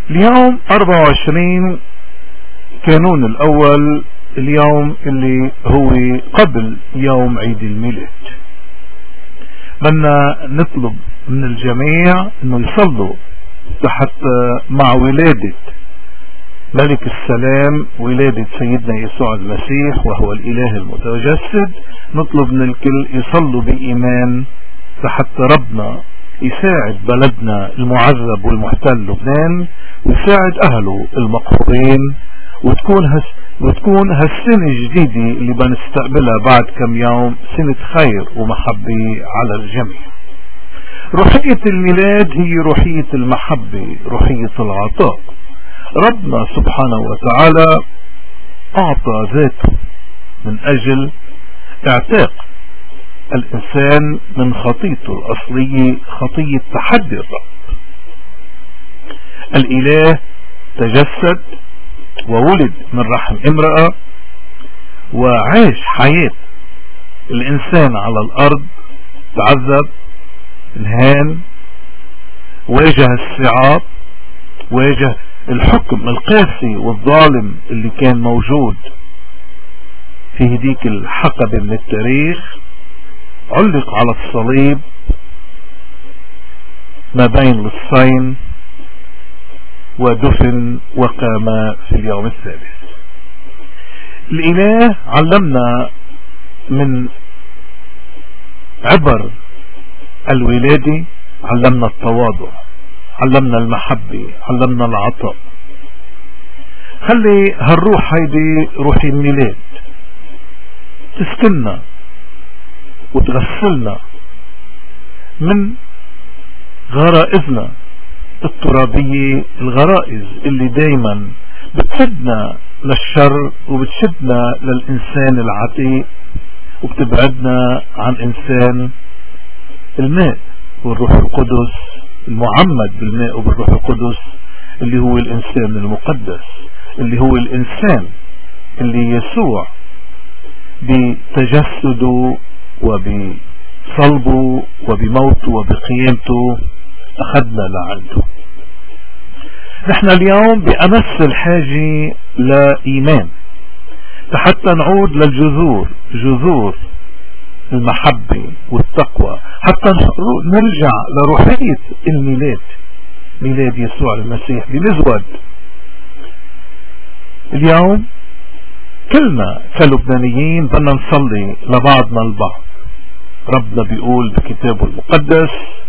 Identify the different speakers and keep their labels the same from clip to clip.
Speaker 1: اليوم 24 كانون الأول، اليوم اللي هو قبل يوم عيد الميلاد. بدنا نطلب من الجميع انه يصلوا تحت مع ولادة ملك السلام، ولادة سيدنا يسوع المسيح وهو الإله المتجسد. نطلب من الكل يصلوا بإيمان تحت ربنا يساعد بلدنا المعذب والمحتل لبنان، ويساعد أهله المقهورين، وتكون هالسنة الجديدة اللي بنستقبلها بعد كم يوم سنة خير ومحبة على الجميع. روحية الميلاد هي روحية المحبة، روحية العطاء. ربنا سبحانه وتعالى أعطى ذاته من أجل اعتاق الإنسان من خطيته الأصلية، خطية تحدي الرب. الإله تجسد وولد من رحم امرأة وعاش حياة الإنسان على الأرض، تعذب، انهان، واجه الصعاب، واجه الحكم القاسي والظالم اللي كان موجود في هديك الحقبة من التاريخ. علق على الصليب ما بين لصين ودفن وقام في اليوم الثالث. الإله علمنا من عبر الولادة، علمنا التواضع، علمنا المحبة، علمنا العطاء. خلي هالروح هيدي روح الميلاد تسكننا وتغسلنا من غرائزنا الترابية، الغرائز اللي دايما بتشدنا للشر وبتشدنا للإنسان العتيق وبتبعدنا عن إنسان الماء والروح القدس، المعمد بالماء وبالروح القدس، اللي هو الإنسان المقدس، اللي هو الإنسان اللي يسوع بتجسده وبصلبه وبموته وبقيامته أخذنا لعنده. نحن اليوم بأمس الحاجة لإيمان حتى نعود للجذور، جذور المحبة والتقوى، حتى نرجع لروحية الميلاد، ميلاد يسوع المسيح بمزود. اليوم كلنا كلبنانيين بدنا نصلي لبعضنا البعض. ربنا بيقول بكتابه المقدس: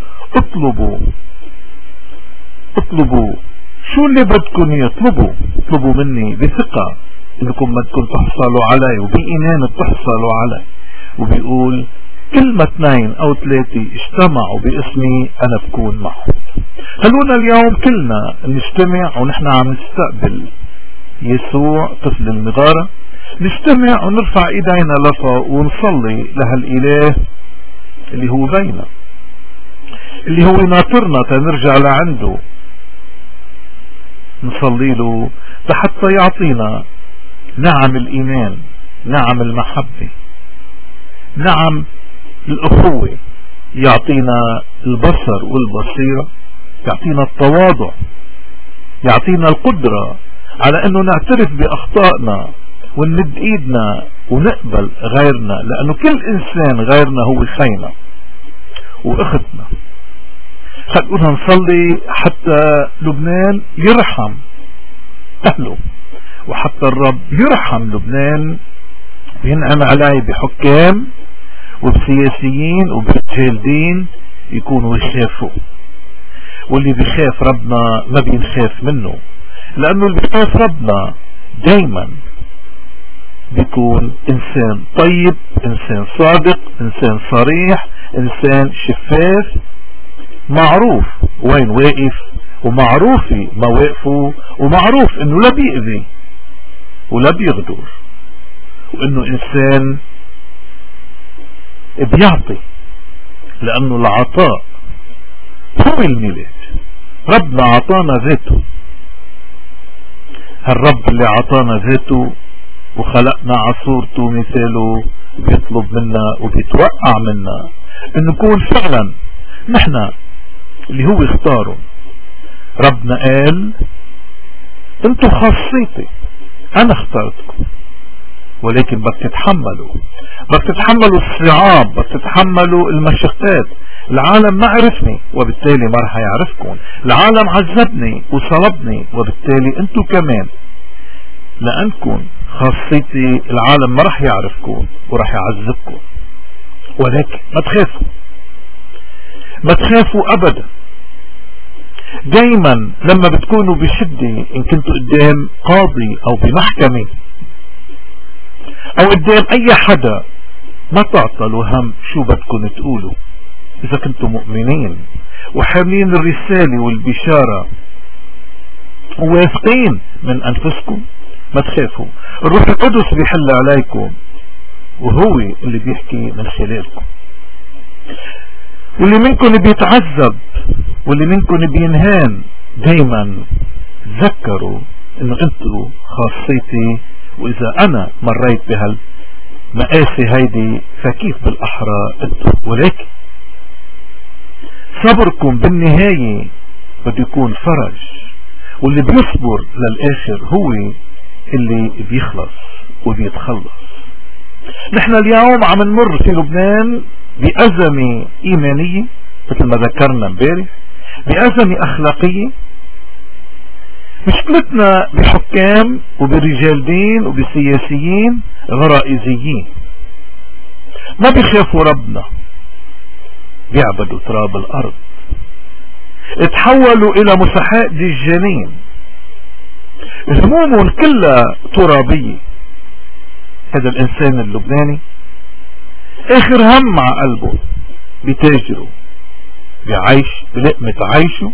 Speaker 1: اطلبوا شو اللي بدكم يطلبوا، اطلبوا مني بثقة انكم بدكم تحصلوا علي، وبإيمان بتحصلوا علي. وبيقول: كل ما 2 أو 3 اجتمعوا باسمي أنا بكون معهم. خلونا اليوم كلنا نجتمع ونحن عم نستقبل يسوع طفل المغارة، نجتمع ونرفع ايدينا لفوق ونصلي لهالإله اللي هو بينا، اللي هو ناطرنا تنرجع لعنده، نصلي له حتى يعطينا نعم الإيمان، نعم المحبة، نعم الأخوة، يعطينا البصر والبصيرة، يعطينا التواضع، يعطينا القدرة على أنه نعترف بأخطائنا ونمد إيدنا ونقبل غيرنا، لأنه كل إنسان غيرنا هو خينا وأختنا. خلونا نصلي حتى لبنان يرحم أهله، وحتى الرب يرحم لبنان وينعم عليه بحكام وبسياسيين وبرجال دين يكونوا يخافوا. واللي بيخاف ربنا ما بينخاف منه، لأنه اللي بيخاف ربنا دايما بيكون إنسان طيب، إنسان صادق، إنسان صريح، إنسان شفاف، معروف وين واقف ومعروف مواقفه، ومعروف انه لا بيأذي ولا بيغدر، وانه انسان بيعطي، لانه العطاء هو الميلاد. ربنا عطانا ذاته، هالرب اللي عطانا ذاته وخلقنا عصورته ومثاله بيطلب منا وبيتوقع منا ان نكون فعلا نحن اللي هو اختاره. ربنا قال انتوا خاصيتي، انا اخترتكم، ولكن بدك تتحملوا الصعاب، بدك تتحملوا المشقات. العالم ما عرفني وبالتالي ما رح يعرفكم، العالم عذبني وصلبني وبالتالي انتوا كمان لأنكم خاصيتي العالم ما رح يعرفكم ورح يعذبكم. ولكن ما تخافوا ابدا. دايما لما بتكونوا بشدة، ان كنتوا قدام قاضي او بمحكمة او قدام اي حدا، ما تعطلوا هم شو بدكم تقولوا. اذا كنتوا مؤمنين وحاملين الرسالة والبشارة وواثقين من انفسكم، ما تخافوا. الروح القدس بيحل عليكم وهو اللي بيحكي من خلالكم. واللي منكم بيتعذب واللي منكم بينهان، دايما تذكروا انه انتوا خاصيتي، واذا انا مريت بهالمقاسي هيدي فكيف بالاحرى انتوا. ولكن صبركم بالنهاية بده يكون فرج، واللي بيصبر للاخر هو اللي بيخلص وبيتخلص. نحن اليوم عم نمر في لبنان بأزمة إيمانية مثل ما ذكرنا امبارح، بأزمة أخلاقية. مشكلتنا بحكام وبرجال دين وبسياسيين غرائزيين ما بيخافوا ربنا، بيعبدوا تراب الأرض، اتحولوا إلى مسحاء دجالين، همومهم كلها ترابية. هذا الإنسان اللبناني آخر هم مع قلبه بتاجره، بعيش بلقمة عيشه،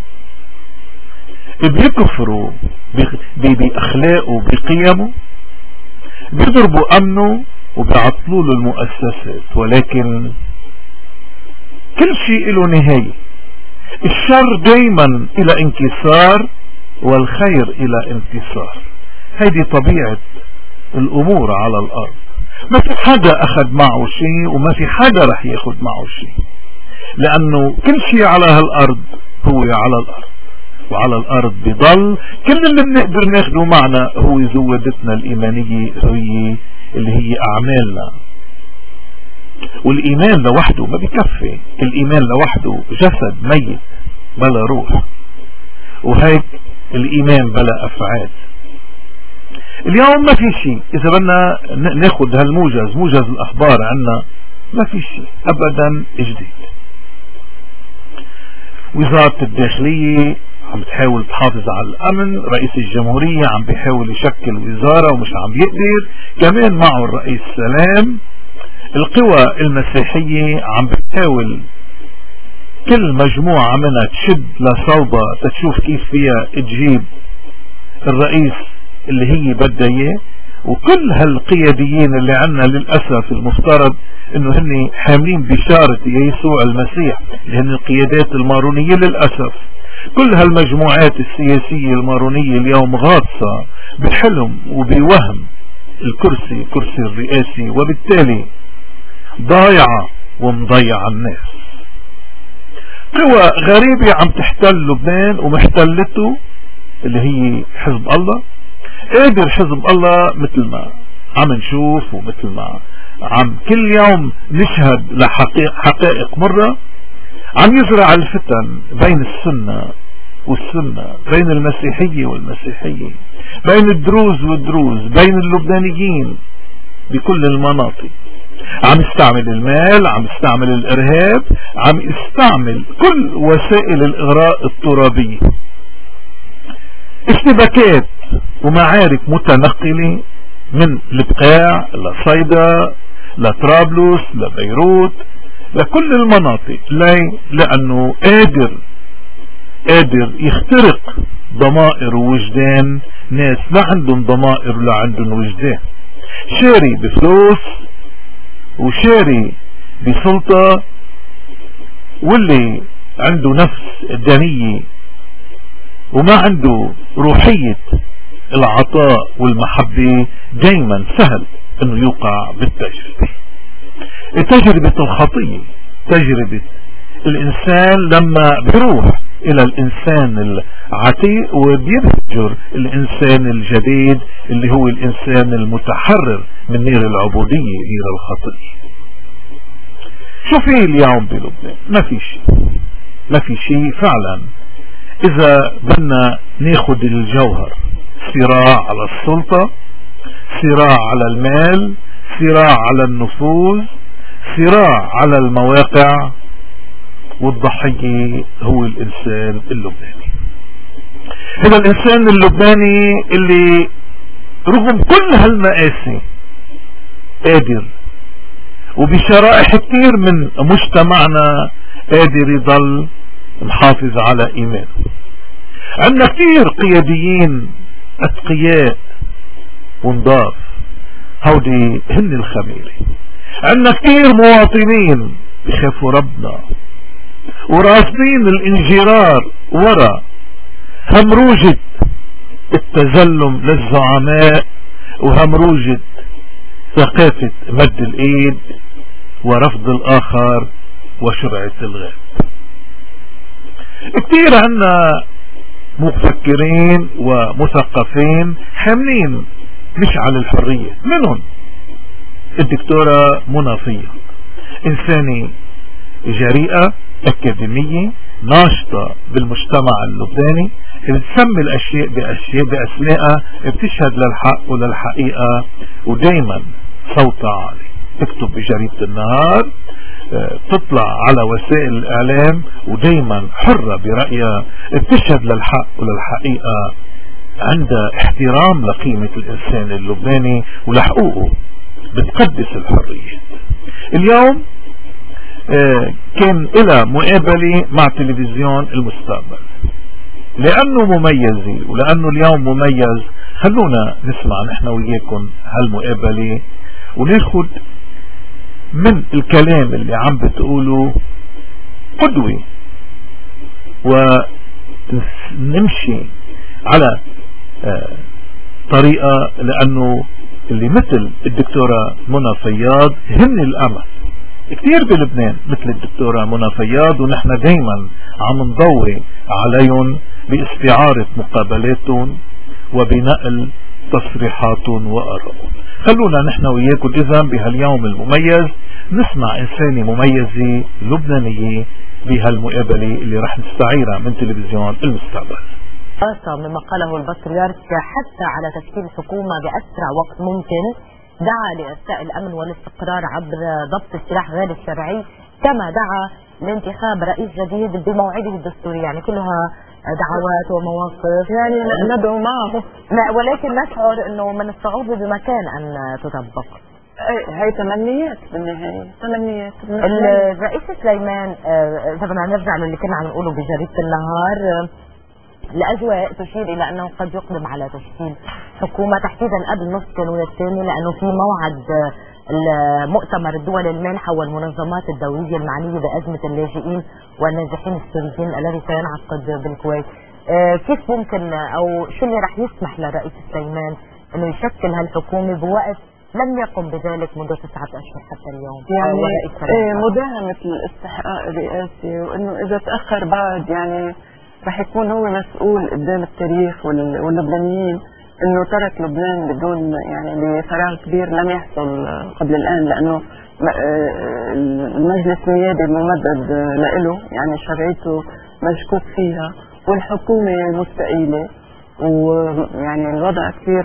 Speaker 1: بيكفروا بأخلاقه بقيمه، بيضربوا أمنه وبيعطلوا له المؤسسات. ولكن كل شيء له نهاية. الشر دايما إلى انكسار والخير إلى انتصار. هذه طبيعة الأمور على الأرض. ما في حدا أخذ معه شيء وما في حدا رح ياخد معه شيء، لأنه كل شيء على هالأرض هو على الأرض، وعلى الأرض بضل. كل اللي بنقدر ناخده معنا هو زودتنا الإيمانية، هي اللي هي أعمالنا. والإيمان لوحده ما بيكفي، الإيمان لوحده جسد ميت بلا روح، وهيك الإيمان بلا أفعال. اليوم ما في شيء، إذا بدنا ناخد هالموجز، موجز الأخبار عنا، ما في شيء أبدا جديد. وزارة الداخلية عم تحاول تحافظ على الأمن، رئيس الجمهورية عم بيحاول يشكل وزارة ومش عم بيقدر، كمان معه الرئيس سلام. القوى المسيحية عم بتحاول كل مجموعة منها تشد لصوبة تشوف كيف فيها تجيب الرئيس اللي هي بدها اياه. وكل هالقياديين اللي عنا للأسف المفترض انه هن حاملين بشارة يسوع المسيح، اللي هن القيادات المارونية، للأسف كل هالمجموعات السياسية المارونية اليوم غاصة بحلم وبوهم الكرسي الرئاسي، وبالتالي ضايعة ومضيعة الناس. قوى غريبة عم تحتل لبنان ومحتلته اللي هي حزب الله. قادر حزب الله مثل ما عم نشوف ومثل ما عم كل يوم نشهد لحقائق مرة، عم يزرع الفتن بين السنة والسنة، بين المسيحية والمسيحية، بين الدروز والدروز، بين اللبنانيين بكل المناطق. عم يستعمل المال، عم يستعمل الإرهاب، عم يستعمل كل وسائل الإغراء الترابية. اشتباكات ومعارك متنقلة من البقاع لصيدا لطرابلس لبيروت لكل المناطق، لأنه قادر يخترق ضمائر ووجدان ناس لا عندهم ضمائر ولا عندهم وجدان، شاري بفلوس وشاري بسلطة، واللي عنده نفس دنية وما عنده روحية العطاء والمحبة دايما سهل انه يوقع بالتجربة. تجربة الخطية، تجربة الإنسان لما بيروح إلى الإنسان العتيق وبيهجر الإنسان الجديد اللي هو الإنسان المتحرر من نير العبودية، نير الخطية. شو في اليوم بلبنان؟ ما في شيء فعلا. إذا بدنا ناخد الجوهر، صراع على السلطة، صراع على المال، صراع على النفوذ، صراع على المواقع، والضحية هو الإنسان اللبناني. هذا الإنسان اللبناني اللي رغم كل هالمآسي قادر، وبشرائح كتير من مجتمعنا قادر يضل محافظ على إيمانه. عندنا كتير قياديين أتقياء ونضاف، هودي هن الخميرة. عندنا كتير مواطنين بخافوا ربنا ورافضين الانجرار ورا همروجة التزلم للزعماء وهمروجة ثقافة مد الايد ورفض الاخر وشرعة الغير. كتير عنا مفكرين ومثقفين حاملين مشعل الحرية، منهم الدكتورة منى فياض، إنسانة جريئة أكاديمية ناشطة بالمجتمع اللبناني، بتسمي الأشياء بأسمائها، بتشهد للحق وللحقيقة، ودايما صوتها عالي. تكتب بجريدة النهار، تطلع على وسائل الإعلام، ودايما حرة برأيها، بتشهد للحق وللحقيقة، عندها احترام لقيمة الإنسان اللبناني ولحقوقه، بتقدس الحرية. اليوم كان إلى مقابلة مع تلفزيون المستقبل، لأنه مميز ولأنه اليوم مميز. خلونا نسمع نحن وياكم هالمقابلة وناخد من الكلام اللي عم بتقوله قدوة، ونمشي على طريقة، لأنه اللي مثل الدكتورة منى فياض هن الأمل كتير بلبنان، مثل الدكتورة منى فياض، ونحن دايما عم نضوي عليهم باستعارة مقابلاتهم وبنقل تصريحاتهم وآرائهم. خلونا نحن وياكم إذن بهاليوم المميز نسمع إنسانة مميزة لبنانية بهالمقابلة اللي رح نستعيرها من تلفزيون المستقبل.
Speaker 2: مما قاله البطريرك حتى على تشكيل حكومة بأسرع وقت ممكن، دعا لإرساء الأمن والاستقرار عبر ضبط السلاح غير الشرعي، كما دعا لانتخاب رئيس جديد بموعده الدستوري. يعني كلها دعوات ومواقف يعني ندعو معه، ولكن نشعر انه من الصعوبة بمكان ان تطبق.
Speaker 3: هي تمنيات بالنهاية، تمنيات.
Speaker 2: الرئيس سليمان، إذا بدنا نرجع للي كنا عم نقوله بجريدة النهار، الأجواء تشير إلى أنه قد يقدم على تشكيل حكومة تحديدا قبل نصف كانون الثاني، لأنه في موعد مؤتمر الدول المانحة والمنظمات الدولية المعنية بأزمة اللاجئين والنازحين السوريين الذي سينعقد بالكويت. كيف ممكن أو شو اللي رح يسمح للرئيس سليمان أنه يشكل هالحكومة بوقت لم يقم بذلك منذ 9 أشهر حتى اليوم؟
Speaker 3: يعني مداهمة الاستحقاق الرئاسي، وأنه إذا تأخر بعد يعني رح يكون هو مسؤول قدام التاريخ واللبنانيين انه ترك لبنان بدون يعني بفراغ كبير لم يحصل قبل الان، لانه المجلس النيابي الممدد له يعني شرعيته مشكوك فيها، والحكومة مستقيلة، ويعني الوضع كثير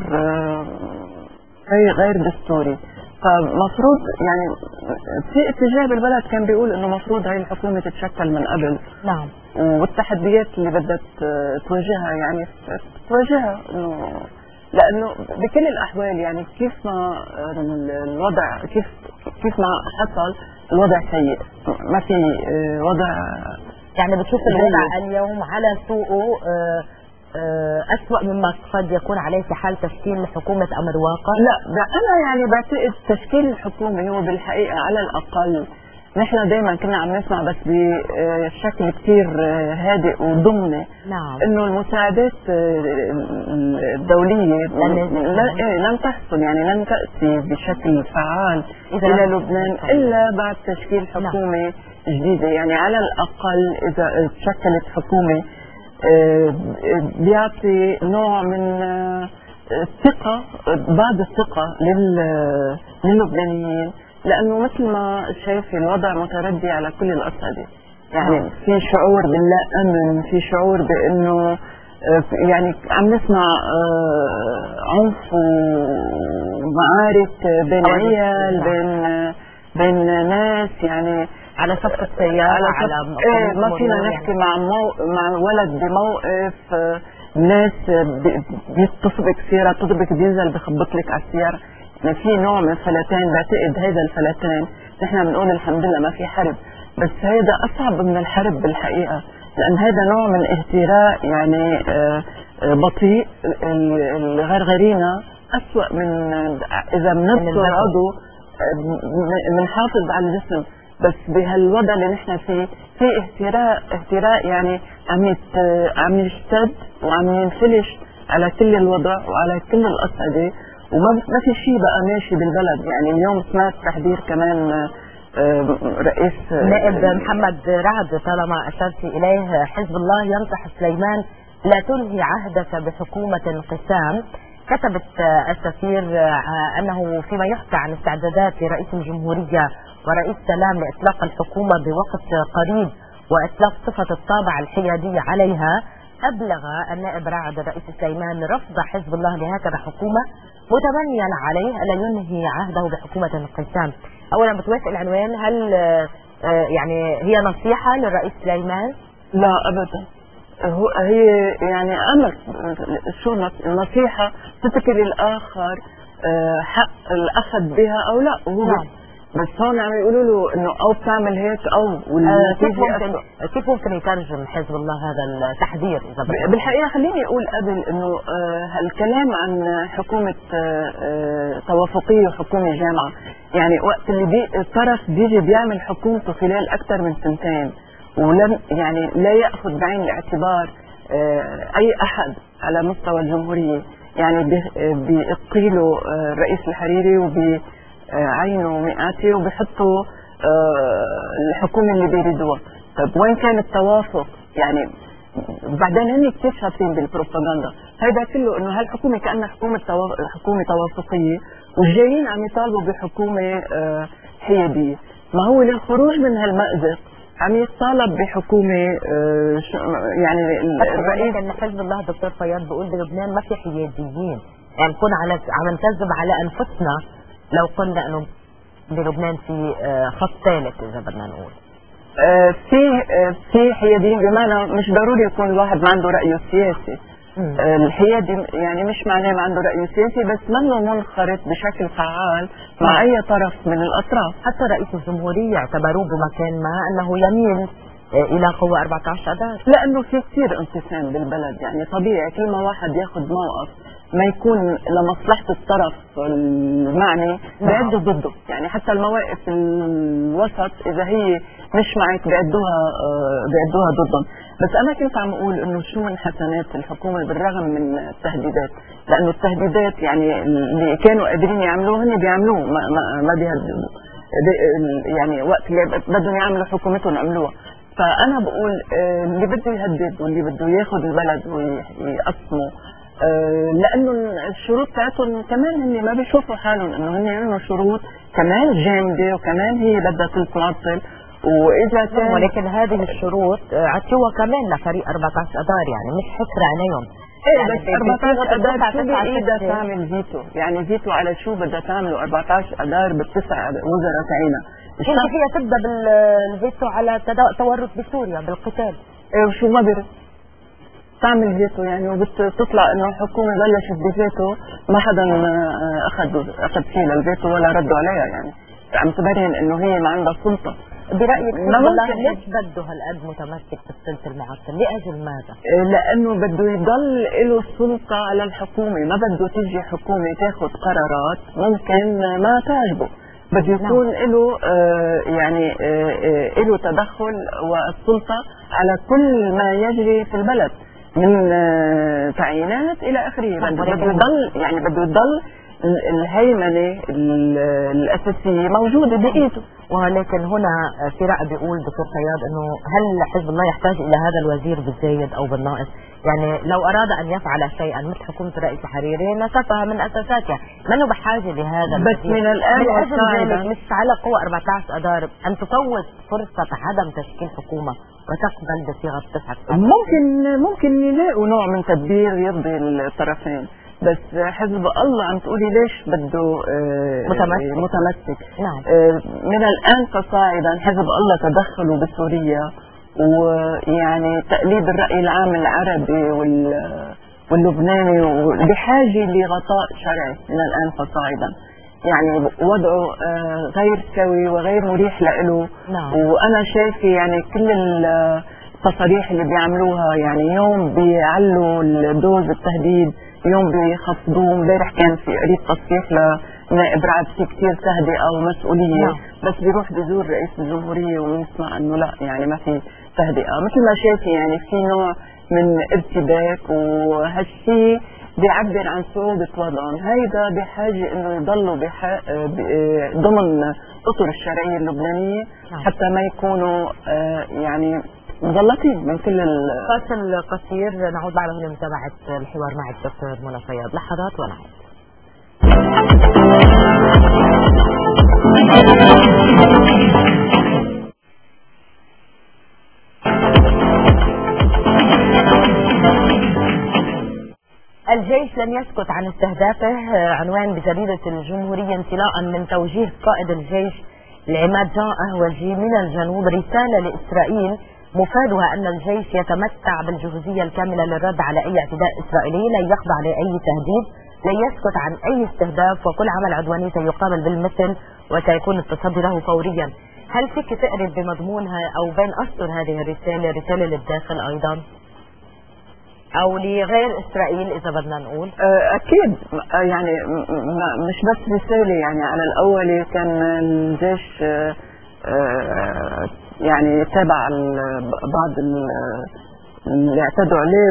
Speaker 3: غير دستوري. فمفروض يعني في اتجاه بالبلد كان بيقول انه مفروض هاي الحكومة تتشكل من قبل.
Speaker 2: نعم.
Speaker 3: والتحديات اللي بدها تواجهها يعني تواجهها، انه لانه بكل الاحوال يعني كيف ما الوضع كيف ما حصل الوضع سيء، ما في وضع. يعني
Speaker 2: بتشوف الوضع اليوم على سوقه أسوأ مما قد يكون عليه في حال تشكيل حكومة أمر واقع؟
Speaker 3: لا، أنا يعني بعتقد تشكيل الحكومة هو بالحقيقة على الأقل، نحن دايما كنا عم نسمع بس بشكل كتير هادئ وضمني.
Speaker 2: نعم.
Speaker 3: إنه المساعدات الدولية لن تحصل، يعني لن تأتي بشكل فعال إلى لبنان إلا بعد تشكيل حكومة. نعم. جديدة. يعني على الأقل إذا تشكلت حكومة بيعطي نوع من الثقة، بعض الثقة للبنانيين، لأنه مثل ما شايف الوضع متردي على كل الأصعدة. يعني في شعور باللا أمن، في شعور بأنه يعني عم نسمع عنف ومعارك بين عيال، بين ناس، يعني
Speaker 2: على صفقة سيارة، على
Speaker 3: ما فينا نحكي مع ولد بموقف، ناس بيتصبك سيارة، تضربك ديزل بخبط لك على السيارة. يعني في نوع من الفلتان، بعتقد هذا الفلتان نحن بنقول الحمد لله ما في حرب، بس هذا أصعب من الحرب بالحقيقة، لأن هذا نوع من اهتراء يعني بطيء. الغرغرينا أسوأ من إذا بنبصر عضو بنحافظ على الجسم، بس بهالوضع اللي نحن فيه في اهتراء يعني عم يشتد وعم ينفلش على كل الوضع وعلى كل الأصعدة، وما في شيء بقى ماشي بالبلد. يعني اليوم سمعت تحذير كمان رئيس
Speaker 2: نائب محمد رعد، طالما أشرت إليه، حزب الله ينصح سليمان لا تنهي عهدك بحكومة انقسام. كتبت السفير أنه فيما يحكى عن استعدادات لرئيس الجمهورية ورئيس سلام لإطلاق الحكومة بوقت قريب وإطلاق صفة الطابع الحيادي عليها، أبلغ النائب رعد الرئيس سليمان رفض حزب الله لهكذا حكومة، متمنيا عليه ألا ينهي عهده بحكومة انقسام. أولا بتوافق العنوان، هل يعني هي نصيحة للرئيس سليمان؟
Speaker 3: لا أبدا، هي يعني أمر، شو النصيحة تترك للآخر حق الأخذ بها أو لا.
Speaker 2: نعم.
Speaker 3: بس هون عم يقولوا له انه او بتعمل هيك او
Speaker 2: كيف ممكن يترجم حزب الله هذا التحذير؟ اذا
Speaker 3: بالحقيقه خليني اقول قبل انه هالكلام عن حكومه توافقيه وحكومه جامعه، يعني وقت اللي الطرف بيجي بيعمل حكومته خلال اكثر من سنتين ولم يعني لا ياخذ بعين الاعتبار اي احد على مستوى الجمهوريه، يعني بيقيلوا الرئيس الحريري عينوا مئاتي وبيحطوا الحكومة اللي بيريدوها. طيب وين كان التوافق؟ يعني بعدين هن كثير شاطرين بالبروباغندا، هيدا كله انه هالحكومة كأنها حكومة توافقية، والجايين عم يطالبوا بحكومة حيادية. ما هو للخروج من هالمأزق عم يطالب بحكومة يعني
Speaker 2: الرئيس ان حزب الله دكتور فياض بيقول بلبنان ما في حياديين، يعني نكون عم نكذب على انفسنا لو قلنا انه بلبنان في خط ثالث اذا بدنا نقول.
Speaker 3: في حياديين، بمعنى مش ضروري يكون الواحد ما عنده رأيه السياسي. الحيادي يعني مش معناه ما عنده رأيه السياسي، بس منه منخرط بشكل فعال مع اي طرف من الاطراف.
Speaker 2: حتى رئيس الجمهورية اعتبروه بمكان ما انه يميل الى قوة 14 اذار،
Speaker 3: لانه في كثير انقسام بالبلد. يعني طبيعي كل ما واحد ياخذ موقف ما يكون لمصلحة الطرف المعني بيعدوا ضده. يعني حتى المواقف الوسط إذا هي مش معك بيعدوها ضدهم. بس أنا كنت عم أقول إنه شو من حسنات الحكومة بالرغم من التهديدات، لأنه التهديدات يعني اللي كانوا قادرين يعملوه هن بيعملوه، ما بيهددوا. يعني وقت اللي بدهم يعملوا حكومتهم عملوها. فأنا بقول اللي بده يهدد واللي بده ياخذ البلد ويقسمه، لانه الشروط تاعتهم كمان هن ما بيشوفوا حالهم انه هن عندهم شروط كمان جامده وكمان هي بدها تتعطل. واذا كان
Speaker 2: ولكن هذه الشروط عطوها كمان لفريق 14 اذار، يعني مش حسر عينيهم.
Speaker 3: ايه بس 14 اذار شو بايدها تعمل فيتو؟ يعني فيتو على شو بدها تعمله 14 اذار بالتسع وزراء تاعينا؟
Speaker 2: كيف هي تبدا بالفيتو على تورط بسوريا بالقتال؟
Speaker 3: ايه وشو ما برد تعمل فيتو يعني، وبتطلع انه الحكومه بلشت بفيتو ما حدا اخذ فيه للفيتو ولا ردوا عليها. يعني عم تبين انه هي ما عندها سلطه.
Speaker 2: برايك والله ليش بده هالقد متمسك بالسلطه المعطل؟ لاجل ماذا؟
Speaker 3: لانه بده يضل له السلطه على الحكومه، ما بده تيجي حكومه تاخذ قرارات ممكن ما تعجبه، بده يكون له يعني له تدخل والسلطه على كل ما يجري في البلد من تعيينات الى اخره. بده يضل يعني بده يضل الهيمنة الأساسية موجودة بإيده.
Speaker 2: ولكن هنا في رأي بيقول دكتور فياض انه هل حزب الله يحتاج الى هذا الوزير بالزايد او بالناقص؟ يعني لو اراد ان يفعل شيئا مثل حكومة الرئيس الحريري نسفها من اساساتها، منه بحاجة لهذا
Speaker 3: بس من الان
Speaker 2: ذلك مش على قوة 14 اذار ان تفوت فرصة عدم تشكيل حكومة وتقبل بصيغة 9.
Speaker 3: ممكن يلاقوا نوع من تدبير يرضي الطرفين، بس حزب الله عم تقولي ليش بده متمسك.
Speaker 2: نعم.
Speaker 3: من الآن فصاعدا حزب الله تدخلوا بسوريا، ويعني تقليد الرأي العام العربي واللبناني بحاجة لغطاء شرعي من الآن فصاعدا، يعني وضعه غير سوي وغير مريح له.
Speaker 2: نعم.
Speaker 3: وأنا شايفة يعني كل التصاريح اللي بيعملوها، يعني يوم بيعلوا الدوز التهديد، يوم بيخفضوه. امبارح كان في قريب تصريح لنائب رعد في كثير تهدئه ومسؤوليه.
Speaker 2: نعم.
Speaker 3: بس بيروح بيزور رئيس الجمهوريه وبنسمع انه لا، يعني ما في تهدئه. مثل ما شايفه يعني في نوع من ارتباك، وهالشيء بيعبر عن صعوبه وضعهم. هيدا بحاجه انه يضلوا ضمن اطر الشرعيه اللبنانيه حتى ما يكونوا يعني مغلطين من كل
Speaker 2: فاصل قصير، نعود بعده لمتابعة الحوار مع الدكتور منى فياض. لحظات ونعود. الجيش لن يسكت عن استهدافه، عنوان بجريدة الجمهورية انطلاقا من توجيه قائد الجيش العماد جان أهوجي من الجنوب رسالة لإسرائيل مفادها أن الجيش يتمتع بالجهوزية الكاملة للرد على أي اعتداء إسرائيلي، لا يخضع لأي تهديد، لا يسكت عن أي استهداف، وكل عمل عدواني سيقابل بالمثل وسيكون التصدي له فوريا. هل فيك تقرب بمضمونها أو بين أسطر هذه الرسالة، رسالة للداخل أيضا أو لغير إسرائيل إذا بدنا نقول؟
Speaker 3: أكيد، يعني مش بس رسالة. يعني على الأول كان الجيش يعني تابع بعض اللي اعتدوا عليه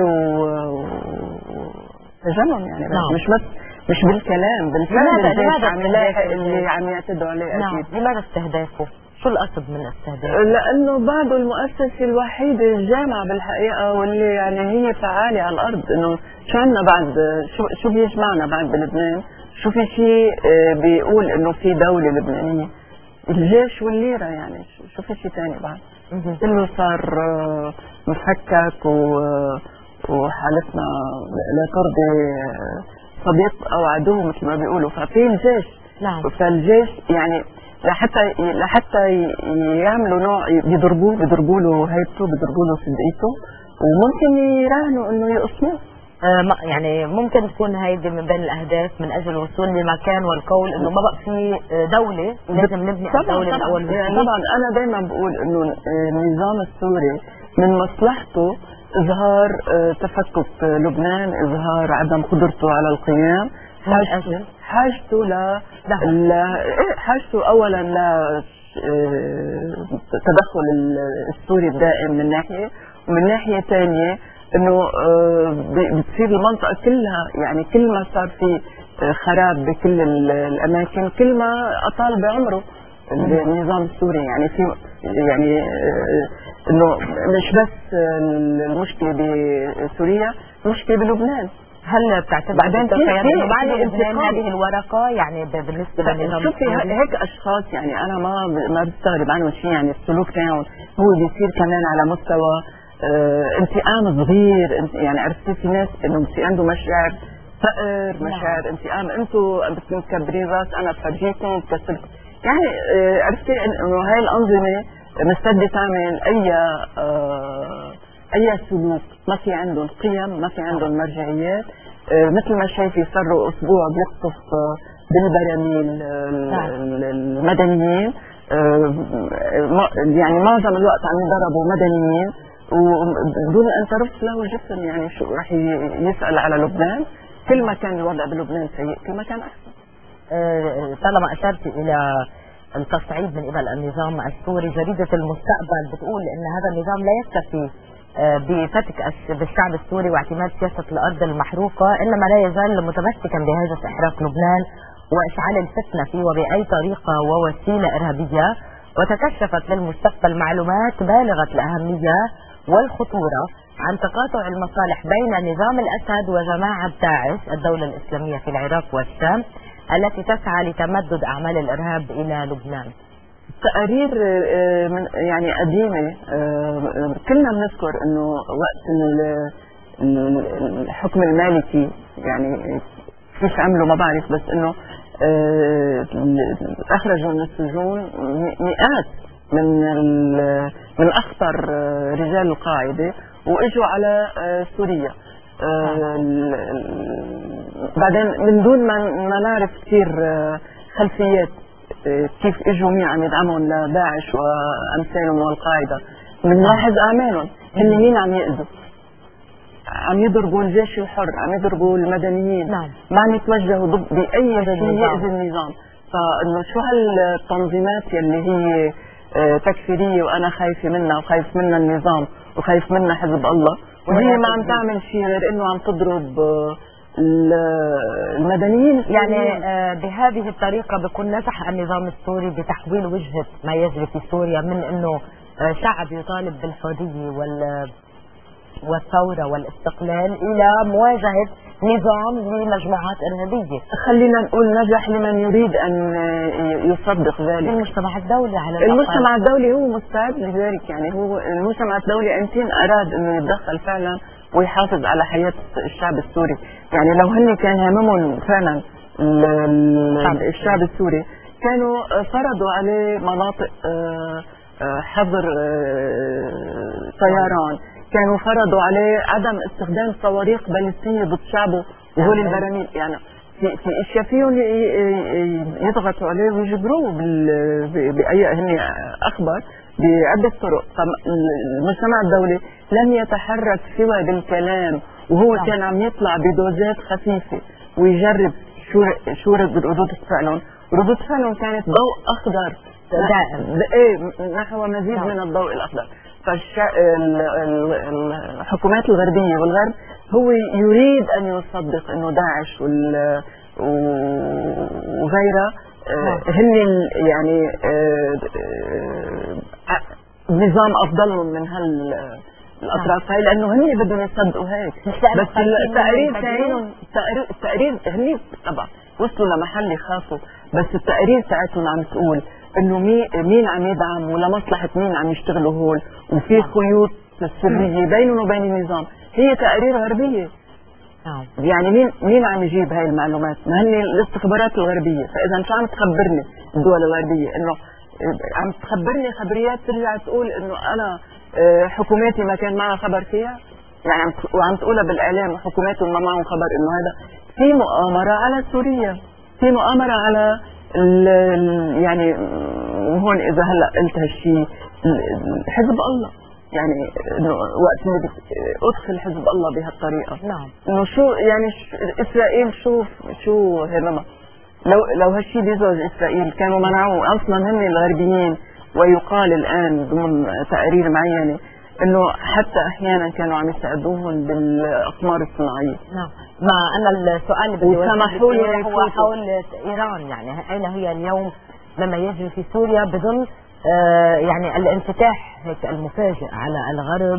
Speaker 3: وتجنن، يعني
Speaker 2: نعم.
Speaker 3: مش بالكلام، بالفعل الجيش عم يلاحق اللي عم يعتدوا عليه.
Speaker 2: نعم.
Speaker 3: أكيد.
Speaker 2: لماذا استهدافه؟ شو القصد من الاستهداف؟
Speaker 3: لأنه بعده المؤسسة الوحيدة الجامعة بالحقيقة واللي يعني هي فعالة على الأرض. إنه شو عنا بعد، شو بيجمعنا بعد بلبنان؟ شو في شيء بيقول إنه في دولة لبنانية؟ الجيش والليرة، يعني شو في شيء ثاني بعد؟ كله صار مفكك وحالتنا لا ترضي صديق أو عدو مثل ما بيقولوا. ففي الجيش.
Speaker 2: نعم.
Speaker 3: فالجيش يعني لحتى يعملوا نوع بيضربوا له هيبته، بيضربوا له صدقيته، وممكن يراهنوا انه يقسموه.
Speaker 2: يعني ممكن تكون هيدي من بين الاهداف من اجل الوصول لمكان والقول انه ما بقى في دولة، لازم نبني الدولة الاول.
Speaker 3: طبعا انا دائما بقول انه النظام السوري من مصلحته اظهار تفكك لبنان، اظهار عدم قدرته على القيام، حاجته اولا لتدخل السوري الدائم من ناحيه، ومن ناحيه ثانيه انه بتصير المنطقه كلها، يعني كل ما صار في خراب بكل الاماكن كل ما اطال بعمره النظام السوري. يعني في يعني انه مش بس المشكله بسوريا، المشكله بلبنان.
Speaker 2: هل بتعتبر
Speaker 3: بعدين
Speaker 2: انه بعد انتقال هذه الورقه يعني بالنسبه للنظام
Speaker 3: شوفي هيك اشخاص، يعني انا ما بستغرب عنهم شيء. يعني السلوك تاعهم هو بيصير كمان على مستوى انتقام صغير. انت يعني عرفتي في ناس انه في عنده مشاعر فقر، مشاعر انتقام. انتم مكبرين راس، انا بفرجيكم بكسركم. يعني عرفتي انه هاي الانظمه مستعده تعمل اي سلوك ما في عندهم قيم، ما في عندهم مرجعيات. مثل ما شايفه صاروا اسبوع بيقصف بالبراميل المدنيين، يعني معظم الوقت عم يضربوا مدنيين ودون ان ترف له جسم. يعني شو راح يسال على لبنان؟ كل ما كان الوضع بلبنان سيء كل ما كان احسن.
Speaker 2: طالما اشرت الى التصعيد من قبل النظام السوري، جريدة المستقبل بتقول ان هذا النظام لا يكتفي بفتك بالشعب السوري واعتماد سياسة الأرض المحروقة، إنما لا يزال متمسكا بهاجس إحراق لبنان وإشعال الفتنة فيه وبأي طريقة ووسيلة إرهابية. وتكشفت للمستقبل معلومات بالغة الأهمية والخطورة عن تقاطع المصالح بين نظام الأسد وجماعة داعش الدولة الإسلامية في العراق والشام التي تسعى لتمدد أعمال الإرهاب إلى لبنان.
Speaker 3: تقارير يعني قديمة كلنا بنذكر انه وقت الحكم المالكي يعني كيف عملوا ما بعرف، بس انه اخرجوا من السجون مئات من اخطر رجال القاعدة واجوا على سوريا. بعدين من دون ما نعرف كثير خلفيات كيف اجوا مين عم يدعمهم لداعش وامثالهم والقاعده، بنلاحظ اعمالهم هن مين عم يأذوا، عم يضربوا الجيش الحر، عم يضربوا المدنيين، ما عم يتوجهوا ضد باي شيء يأذي النظام. فانه شو هالتنظيمات يلي هي تكفيريه وانا خايفه منها وخايف منها النظام وخايف منها حزب الله، وهي ما عم تعمل شيء غير انه عم تضرب المدنيين.
Speaker 2: يعني بهذه الطريقة بيكون نجح النظام السوري بتحويل وجهة ما يجري في سوريا من انه شعب يطالب بالحرية والثورة والاستقلال الى مواجهة نظام لمجموعات ارهابية.
Speaker 3: خلينا نقول نجح لمن يريد ان يصدق ذلك.
Speaker 2: المجتمع الدولي على
Speaker 3: المجتمع الدولي هو مستعد لذلك، يعني هو المجتمع الدولي امتين اراد انه يتدخل فعلا ويحافظ على حياة الشعب السوري. يعني لو هن كان هاممهم فعلا الشعب السوري كانوا فرضوا عليه مناطق حظر طيران، كانوا فرضوا عليه عدم استخدام صواريخ باليستية ضد شعبه وهول البراميل. يعني في اشياء فيهم يضغطوا عليه ويجبروه باي هن اخبار بعدة طرق. المجتمع الدولي لم يتحرك سوى بالكلام، وهو كان عم يطلع بدوزات خفيفة ويجرب شو ردود فعلهم. ردود فعلهم كانت ضوء أخضر دائم نحو مزيد من الضوء الأخضر. فالحكومات الغربية والغرب هو يريد أن يصدق أنه داعش وغيرها هن يعني نظام افضلهم من هالاطراف هاي، لانه هن بدهم يصدقوا هيك. بس التقارير هن طبعا وصلوا لمحل يخافوا، بس التقارير تاعتهم عم تقول انه مين عم يدعم ولمصلحه مين عم يشتغلوا هول، وفي خيوط سريه بينهم وبين النظام. هي تقارير غربيه. يعني مين عم يجيب هاي المعلومات؟ ما هن الاستخبارات الغربيه. فاذا شو عم تخبرني الدول الغربيه؟ انه عم تخبرني خبريات ترجع تقول انه انا حكوماتي ما كان معها خبر فيها، يعني وعم تقولها بالاعلام حكوماتهم ما معهم خبر انه هذا في مؤامره على سوريا، في مؤامره على يعني هون اذا هلا قلت هالشيء حزب الله، يعني انه وقت ما ادخل حزب الله بهالطريقه انه شو يعني اسرائيل شو هممها. لو هالشيء بيزعج اسرائيل كانوا منعوه اصلا هن الغربيين. ويقال الان ضمن تقارير معينه انه حتى احيانا كانوا عم يساعدوهم بالاقمار الصناعيه.
Speaker 2: ما انا السؤال اللي بدي
Speaker 3: وسمحوا لي
Speaker 2: هو حول ايران، يعني اين هي اليوم مما يجري في سوريا بظل يعني الانفتاح هيك المفاجئ على الغرب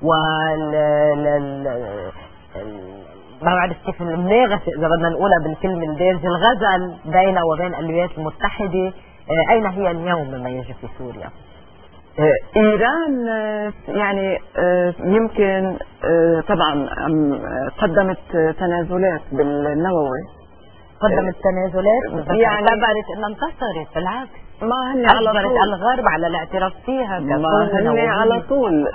Speaker 2: ما بعرف كيف المناغسه اذا بدنا نقولها بالكلمه الدارجه، الغزل بين وبين الولايات المتحده. اين هي اليوم مما يجري في سوريا؟
Speaker 3: ايران يعني يمكن طبعا قدمت تنازلات بالنووي،
Speaker 2: قدمت تنازلات
Speaker 3: يعني
Speaker 2: اعتبرت انها انتصرت. بالعكس
Speaker 3: ما هن
Speaker 2: على طول الغرب على الاعتراف فيها،
Speaker 3: ما هن على طول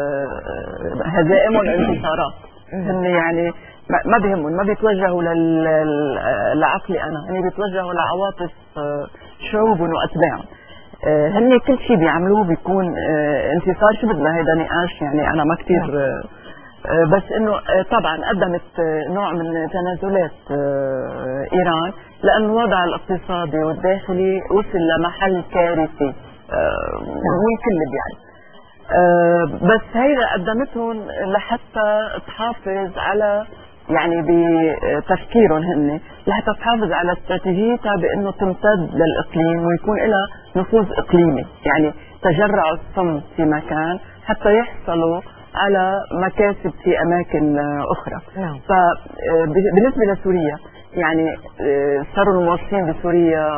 Speaker 3: هزائم الانتصارات. هن يعني ما بيهمهم، ما بيتوجهوا لعقلي انا، هن بيتوجهوا لعواطف شعوبهم واتباعهم. هن كل شيء بيعملوه بيكون انتصار. شو بدنا هيدا نقاش، يعني انا ما كثير بس انه طبعا قدمت نوع من تنازلات ايران لانه الوضع الاقتصادي والداخلي وصل لمحل كارثي والكل بيعرف. بس هيدا قدمتهم لحتى تحافظ على يعني بتفكيرهم هن لحتى تحافظ على استراتيجيتها بانه تمتد للاقليم ويكون لها نفوذ اقليمي، يعني تجرعوا الصمت في مكان حتى يحصلوا على مكاسب في اماكن اخرى. فبالنسبه لسوريا يعني صاروا الموظفين بسوريا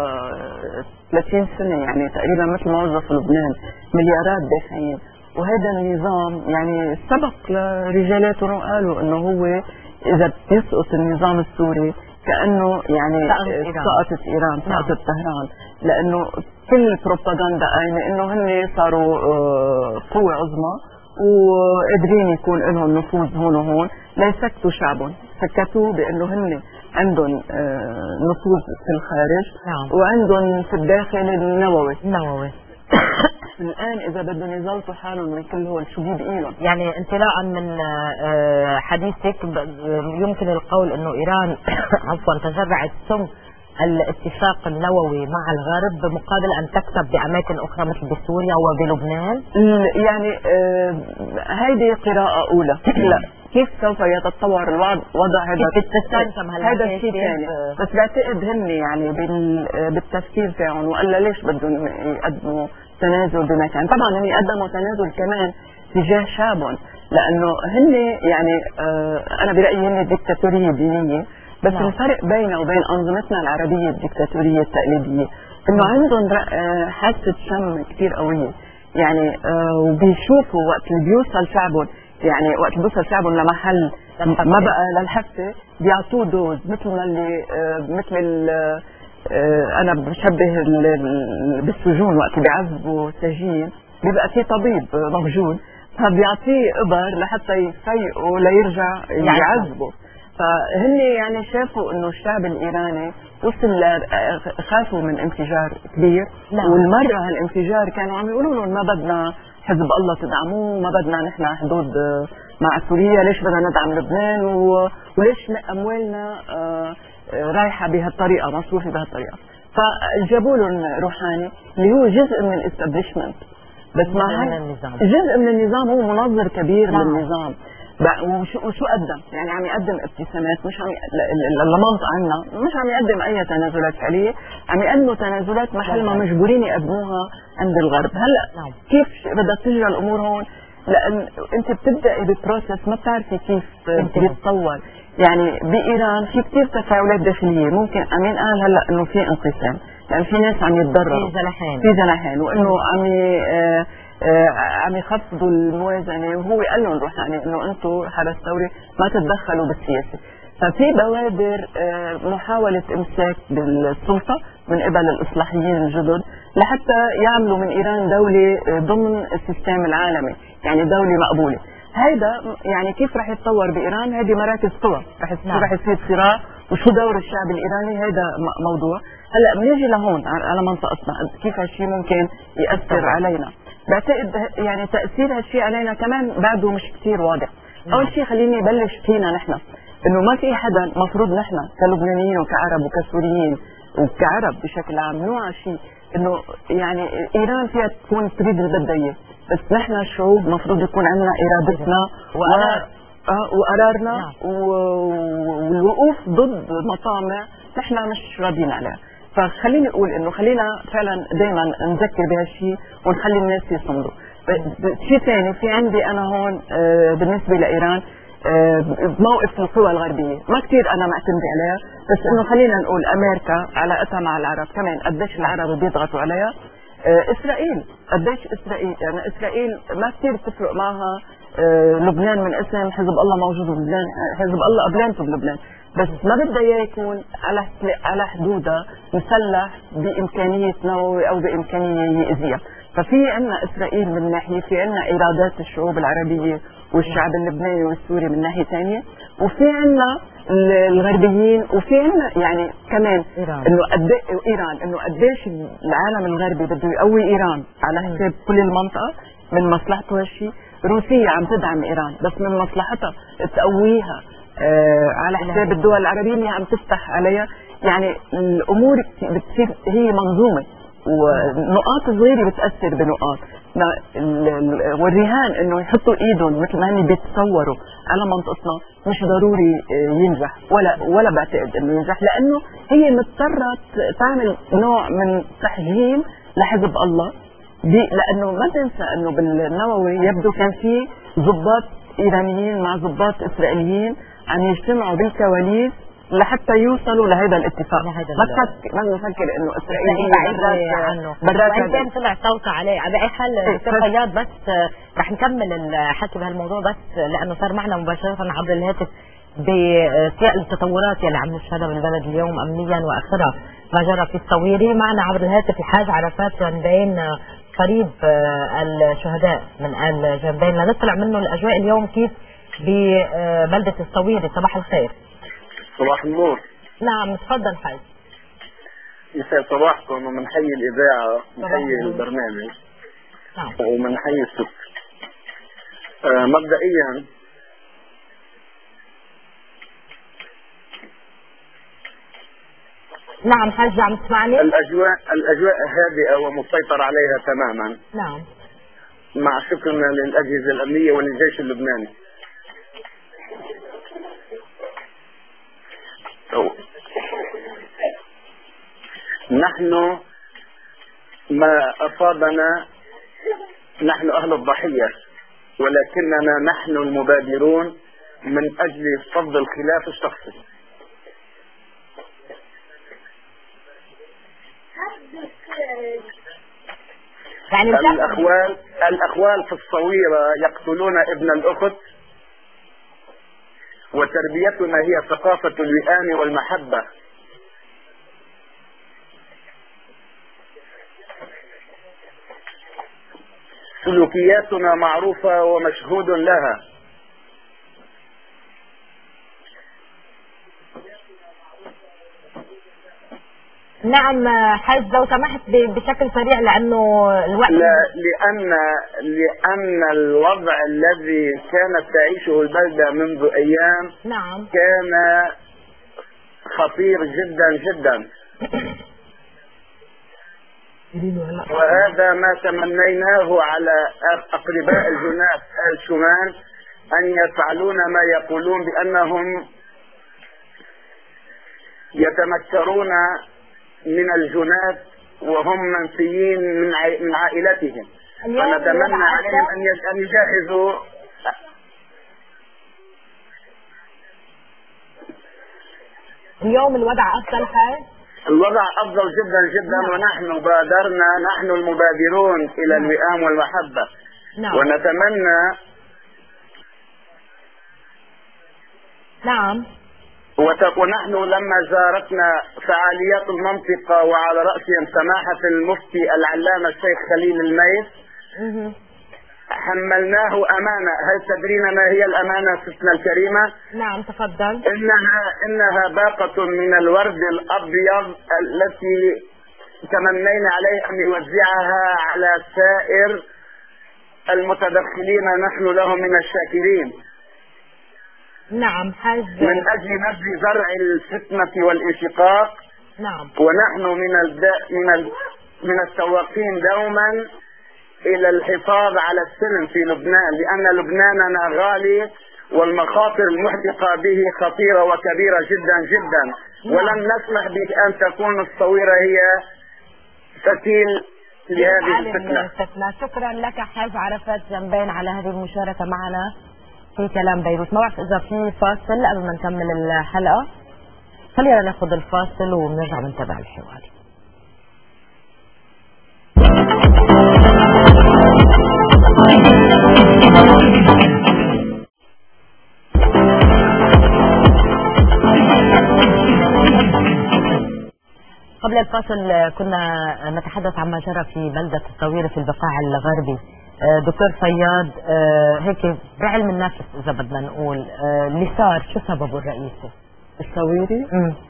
Speaker 3: 30 سنه يعني تقريبا مثل موظف لبنان، مليارات دافعين، وهذا النظام يعني سبق لرجالاتهم وقالوا انه هو اذا بيسقط النظام السوري كانه يعني سقطت ايران، سقطت طهران، لانه كل البروباغندا قايمه انه هن صاروا قوه عظمى وقادرين يكون لهم نفوذ هون وهون ليسكتوا شعبهم، سكتوه بانه هن عندهم نفوذ في الخارج وعندهم في الداخل النووي. الآن إذا بدهم يزلطوا حالهم من كل هول شو بيبقيلهم؟
Speaker 2: يعني انطلاقا من حديثك يمكن القول إنه إيران عفوا تجرعت سم الاتفاق النووي مع الغرب مقابل أن تكسب بأماكن أخرى مثل بسوريا وبلبنان.
Speaker 3: يعني هيدي قراءة أولى. لا كيف سوف يتطور الوضع هذا شيء ثاني، بس بعتقد هن يعني بالتفكير تاعهم وقال ليش بدهم يقدموا تنازل بمكان. طبعا هن قدموا تنازل كمان تجاه شعبهم لانه هن يعني انا برايي هن ديكتاتوريه دينيه، بس الفرق بينه وبين انظمتنا العربيه الديكتاتوريه التقليديه انه عندهم حاسه شم كثير قويه، يعني وبيشوفوا وقت اللي بيوصل شعبهم، يعني وقت اللي بيوصل شعبهم لمحل ما بقى للحفه بيعطوه دوز مثل ما اللي مثل انا بشبه بالسجون وقت بيعذبوا سجين بيبقى في طبيب موجود فبيعطيه ابر لحتى يفيقوا ليرجع يعذبوا. فهن يعني شافوا انه الشعب الايراني وصل خافوا من انفجار كبير. والمره هالانفجار كانوا عم يقولوا لهم ما بدنا حزب الله تدعموه، ما بدنا نحن حدود مع سوريا، ليش بدنا ندعم لبنان وليش اموالنا رايحه بهالطريقه مصروفه بهالطريقه. فجابوا لهم روحاني اللي هو جزء من الاستابليشمنت، بس مع جزء من النظام، هو منظر كبير للنظام. وشو قدم؟ يعني عم يقدم ابتسامات، مش عم لمنطق عنا، مش عم يقدم اي تنازلات فعليه، عم يقدموا تنازلات محل ما مجبورين يقدموها عند الغرب. هلا كيف بدها تجرى الامور هون؟ لان انت بتبداي ببروسس ما بتعرفي كيف بيتطور. يعني بايران في كثير تفاعلات داخليه، ممكن امين قال هلا انه في انقسام، لان في ناس عم يتضرروا في جناحين وانه عم يخفضوا الموازنه، وهو قال لهم روحاني انه انتم حرس ثوري ما تتدخلوا بالسياسه. ففي بوادر محاوله امساك بالسلطه من قبل الاصلاحيين الجدد لحتى يعملوا من ايران دوله ضمن السيستم العالمي، يعني دوله مقبوله. هيدا يعني كيف رح يتطور بايران؟ هذه مراكز قوى، رح يصير صراع، وشو دور الشعب الايراني هيدا موضوع. هلا بنيجي لهون على منطقتنا، كيف هالشيء ممكن ياثر علينا؟ بعتقد يعني تاثير هالشيء علينا كمان بعده مش كثير واضح. اول شيء خليني بلش فينا نحن، انه ما في حدا مفروض نحن كلبنانيين وكعرب وكسوريين وكعرب بشكل عام نوع شيء انه يعني ايران فيها تكون تريد اللي بدها اياه، بس نحن الشعوب مفروض يكون عندنا ارادتنا وقرارنا والوقوف ضد مطامع نحن مش راضيين عليها. فخليني اقول انه خلينا فعلا دائما نذكر بهالشيء ونخلي الناس يصمدوا. شيء ثاني في عندي انا هون بالنسبه لايران موقف القوى الغربيه ما كثير انا معتمد عليها، بس انه خلينا نقول امريكا علاقتها مع العرب كمان قديش العرب بيضغطوا عليها. اسرائيل قديش اسرائيل، يعني اسرائيل ما كثير بتفرق معها لبنان من اسم حزب الله موجود بلبنان، حزب الله قبلانته بلبنان، بس ما بدها اياه يكون على حدودها مسلح بامكانيه نووي او بامكانيه يأذيها. ففي عندنا اسرائيل من ناحيه، في عندنا ارادات الشعوب العربيه والشعب اللبناني والسوري من ناحيه ثانيه، وفي عندنا الغربيين، وفي عندنا يعني كمان انه ايران، انه قديش العالم الغربي بده يقوي ايران على حساب كل المنطقه، من مصلحته هالشيء. روسيا عم تدعم ايران بس من مصلحتها تقويها على حساب الدول العربيه اللي عم تفتح عليها. يعني الامور بتصير هي منظومه، ونقاط صغيره بتاثر بنقاط. والرهان انه يحطوا ايدهم مثل ما هن بيتصوروا على منطقتنا مش ضروري ينجح، ولا بعتقد انه ينجح، لانه هي مضطره تعمل نوع من تحجيم لحزب الله، لانه ما تنسى انه بالنووي يبدو كان في ضباط ايرانيين مع ضباط اسرائيليين عم يجتمعوا بالكواليس لحتى يوصلوا لهذا الاتفاق. ما نفكر انه اسرائيل
Speaker 2: بعيد عنه، وان كان طلع صوت عليه. على اي حال دكتور فياض، بس رح نكمل الحكي بهالموضوع، بس لانه صار معنا مباشره عبر الهاتف بسياق التطورات يلي عم نشهدها بالبلد اليوم امنيا واخرها ما جرى في الصويري. معنا عبر الهاتف الحاج عرفات جنبين، قريب الشهداء من آل جنبين، لنطلع منه الاجواء اليوم كيف ببلده الصويري. صباح الخير.
Speaker 4: صباح النور.
Speaker 2: نعم تفضل حاج.
Speaker 4: يسعد صباحكم، ومنحيي الإذاعة، منحيي البرنامج.
Speaker 2: نعم.
Speaker 4: ومنحيي الست. مبدئيا
Speaker 2: نعم حاج عم تسمعني؟
Speaker 4: الأجواء هادئة ومسيطر عليها تماما.
Speaker 2: نعم.
Speaker 4: مع شكرنا للأجهزة الأمنية وللجيش اللبناني. نحن ما أصابنا نحن أهل الضحية، ولكننا نحن المبادرون من أجل فض الخلاف الشخصي.
Speaker 2: يعني
Speaker 4: الأخوال في الصويرة يقتلون ابن الأخت، وتربيتنا هي ثقافة الوئام والمحبة. سلوكياتنا معروفة ومشهود لها.
Speaker 2: نعم حاج، لو سمحت بشكل سريع لأنه الوقت.
Speaker 4: لا، لأن الوضع الذي كانت تعيشه البلدة منذ أيام
Speaker 2: نعم
Speaker 4: كان خطير جدا جدا. وهذا ما تمنيناه على أقرباء الجنات آل شومان، أن يفعلون ما يقولون بأنهم يتمكرون من الجنات وهم منفيين من عائلتهم، ونتمنى عليهم أن يجهزوا.
Speaker 2: اليوم الوضع أفضل حال؟
Speaker 4: الوضع أفضل جدا جدا. ونحن بادرنا، نحن المبادرون إلى الوئام والمحبة. ونتمنى.
Speaker 2: نعم.
Speaker 4: ونحن لما زارتنا فعاليات المنطقة وعلى رأسهم سماحة المفتي العلامة الشيخ خليل الميس، حملناه أمانة. هل تدرين ما هي الأمانة ستنا الكريمة؟
Speaker 2: نعم تفضل.
Speaker 4: إنها باقة من الورد الأبيض التي تمنينا عليه أن يوزعها على سائر المتدخلين، نحن لهم من الشاكرين.
Speaker 2: نعم حاج.
Speaker 4: من أجل نبذ زرع الفتنة والانشقاق.
Speaker 2: نعم.
Speaker 4: ونحن من السواقين دوما إلى الحفاظ على السلم في لبنان، لأن لبناننا غالي والمخاطر المحدقة به خطيرة وكبيرة جدا جدا. ولن نسمح بأن تكون الصويرة هي فتيل لهذه الفتنة.
Speaker 2: شكرا لك حاج عرفات جنبين على هذه المشاركة معنا في كلام بيروت. ما بعرف إذا في فاصل قبل ما نكمل الحلقة، خلينا ناخذ الفاصل ونرجع نتابع الحوار. قبل الفاصل كنا نتحدث عما جرى في بلدة الصويرة في البقاع الغربي. دكتور فياض، هيك بعلم النفس إذا بدنا نقول، اللي صار شو سببه الرئيسي؟
Speaker 3: الصويري؟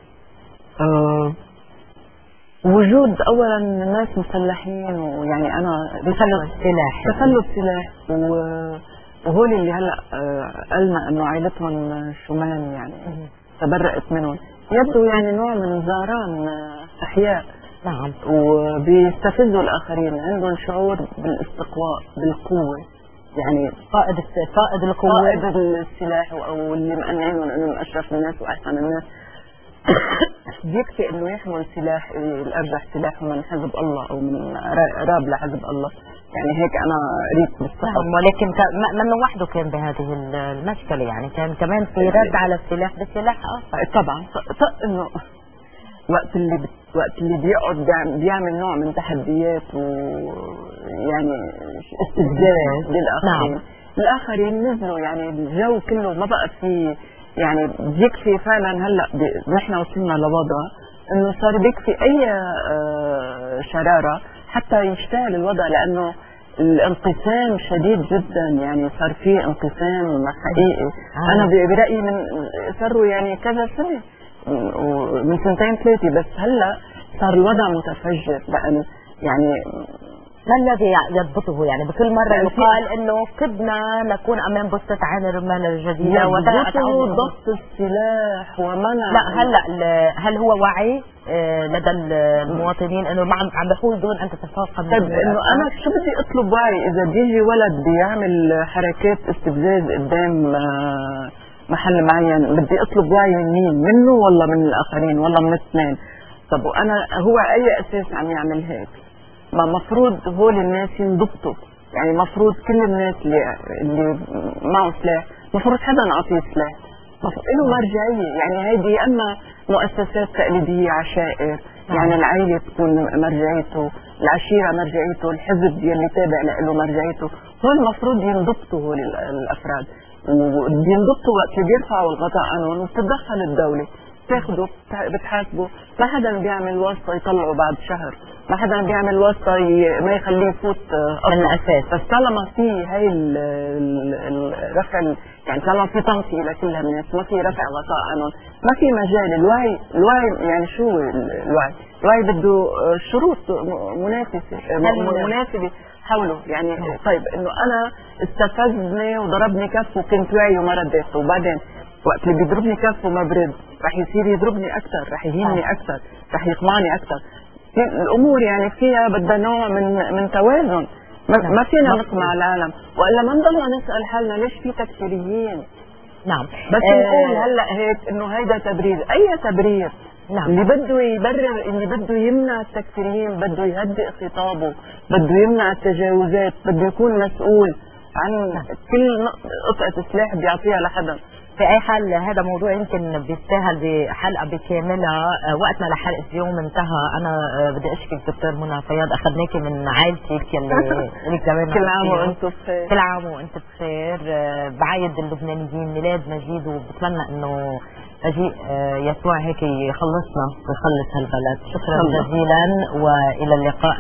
Speaker 3: وجود أولا ناس مسلحين، ويعني أنا تسلط سلاح وهول اللي هلا قلنا إنه عائلتهم شومان يعني تبرأت منهم، يبدو يعني نوع من زاران استحياء
Speaker 2: نعم.
Speaker 3: وبيستفزوا الآخرين، عندهم شعور بالاستقواء بالقوة، يعني
Speaker 2: قائد القوة،
Speaker 3: قائد السلاح أو اللي مقنعينهم إنه من أشرف الناس وأحسن الناس بيكفي إنه يحمل سلاح الأرجح سلاحه من حزب الله أو من راب لحزب الله. يعني هيك أنا قريت بالصحة.
Speaker 2: ولكن منه وحده كان بهذه المشكلة، يعني كان كمان في رد على السلاح بسلاح آخر.
Speaker 3: طبعا إنه وقت اللي بيقعد بيعمل نوع من تحديات ويعني استفزاز للآخرين.
Speaker 2: نعم.
Speaker 3: الآخرين نزلوا، يعني الجو كله ما بقى فيه، يعني بيكفي فعلا. هلا نحن وصلنا لوضع انه صار بيكفي اي شرارة حتى يشتغل الوضع، لانه الانقسام شديد جدا، يعني صار في انقسام حقيقي. انا برأيي من صاروا يعني كذا سنة، من 2-3، بس هلا صار الوضع متفجر، لانه يعني
Speaker 2: ما الذي يضبطه؟ يعني بكل مرة يقال انه قدنا نكون امام بسطة عين الرمان الجديدة
Speaker 3: يضبطه ضبط السلاح ومنع.
Speaker 2: لا هلا هل هو وعي لدى المواطنين انه عم بحول دون ان تتفاقم؟
Speaker 3: طيب انه انا شو بدي اطلب وعي اذا بيجي ولد بيعمل حركات استفزاز قدام محل معين؟ بدي اطلب وعي من مين؟ منه ولا من الاخرين ولا من الاثنين؟ طب وانا هو اي اساس عم يعمل هيك؟ ما مفروض هول الناس ينضبطوا، يعني مفروض كل الناس اللي معه سلاح مفروض حدا نعطيه سلاح، مفروض له مرجعية. يعني هيدي يا اما مؤسسات تقليدية عشائر، يعني العائلة تكون مرجعيته، العشيرة مرجعيته، الحزب يلي تابع له مرجعيته. هول المفروض ينضبطوا هول الافراد، وبينضبطوا وقت اللي بيرفعوا الغطاء عنهم وبتتدخل الدولة، تاخده بتحاسبه. ما حدا بيعمل واسطة يطلعه بعد شهر، ما حدا بيعمل واسطة ما يخليه يفوت
Speaker 2: من الأساس.
Speaker 3: بس طالما في هاي الرفع، يعني طالما في تنقية لكل الناس، ما في رفع غطاء عنهم، ما في مجال. الوعي يعني شو الوعي بده شروط مناسبة حوله. يعني طيب انه انا استفزني وضربني كف وكنت واعي وما رديت، وبعدين وقت اللي بيضربني كف وما برد رح يصير يضربني اكثر، رح يهينني اكثر، رح يقمعني اكثر. الامور يعني فيها بدها نوع من توازن. ما فينا نقمع العالم، والا ما نضلنا نسال حالنا ليش في تكفيريين.
Speaker 2: نعم.
Speaker 3: بس نقول هلا هيك انه هيدا تبرير. اي تبرير؟
Speaker 2: نعم.
Speaker 3: اللي بده يبرر، اللي بده يمنع التكفيريين، بده يهدئ خطابه، بده يمنع التجاوزات، بده يكون مسؤول عن كل قطعة سلاح بيعطيها لحدا.
Speaker 2: في اي حال هذا موضوع يمكن بيستاهل بحلقه بكاملها. وقتنا لحلقه اليوم انتهى. انا بدي اشكرك دكتور منى فياض، اخذناكي من عائلتك اللي كمان.
Speaker 3: كل عام وانتم بخير.
Speaker 2: كل عام وانت بخير. بعيد اللبنانيين ميلاد مجيد، وبتمنى انه مجيء يسوع هيك يخلصنا ويخلص هالبلد. شكرا جزيلا والى اللقاء.